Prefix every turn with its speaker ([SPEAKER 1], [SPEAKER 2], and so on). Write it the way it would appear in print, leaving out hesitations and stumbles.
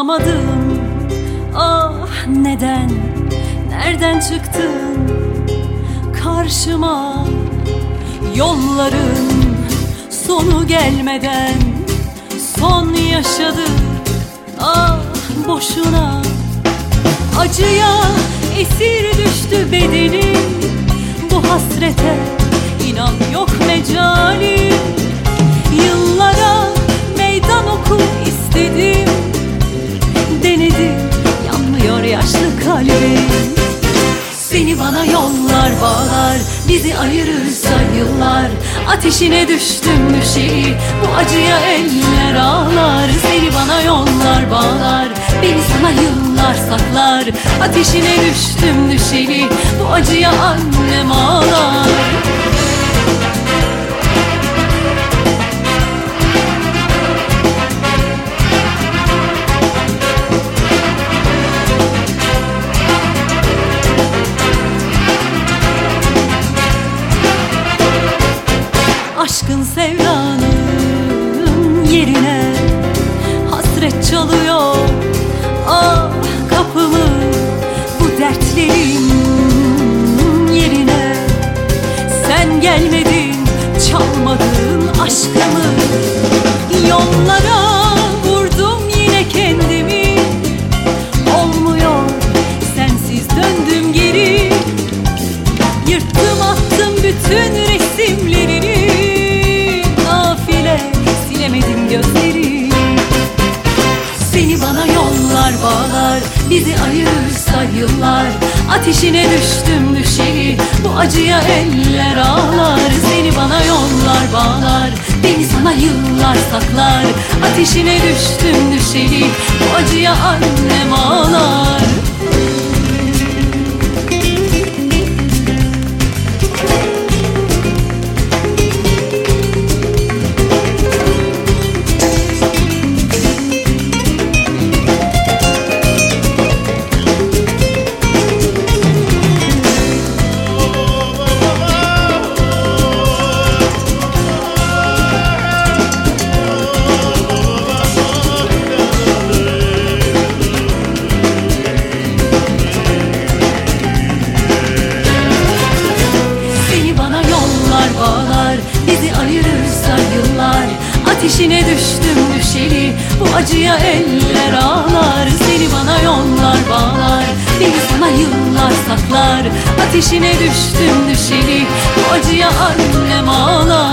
[SPEAKER 1] Anlamadım, ah neden, nereden çıktın karşıma? Yolların sonu gelmeden son yaşadık, ah boşuna. Acıya esir düştü bedenim, bu hasrete inan yok mecali. Yıllara meydan oku istedim, denedim, yanmıyor yaşlı kalbim. Seni bana yollar bağlar, bizi ayırırsa yıllar. Ateşine düştüm düşeli, bu acıya eller ağlar. Seni bana yollar bağlar, beni sana yıllar saklar. Ateşine düştüm düşeli, bu acıya annem ağlar. Aşkın sevdanın yerine hasret çalıyor, ah kapımı bu dertlerin yerine. Sen gelmedin, çalmadın aşkımı. Yollara vurdum yine kendimi, olmuyor sensiz döndüm geri. Yırttım attım bütün resimlerini, silemedim gözleri. Seni bana yollar bağlar, bizi ayırırsa yıllar. Ateşine düştüm düşeli, bu acıya eller ağlar. Seni bana yollar bağlar, beni sana yıllar saklar. Ateşine düştüm düşeli, bu acıya annem ağlar. Bizi ayırırsa yıllar. Ateşine düştüm düşeli, bu acıya eller ağlar. Seni bana yollar bağlar, beni sana yıllar saklar. Ateşine düştüm düşeli, bu acıya annem ağlar.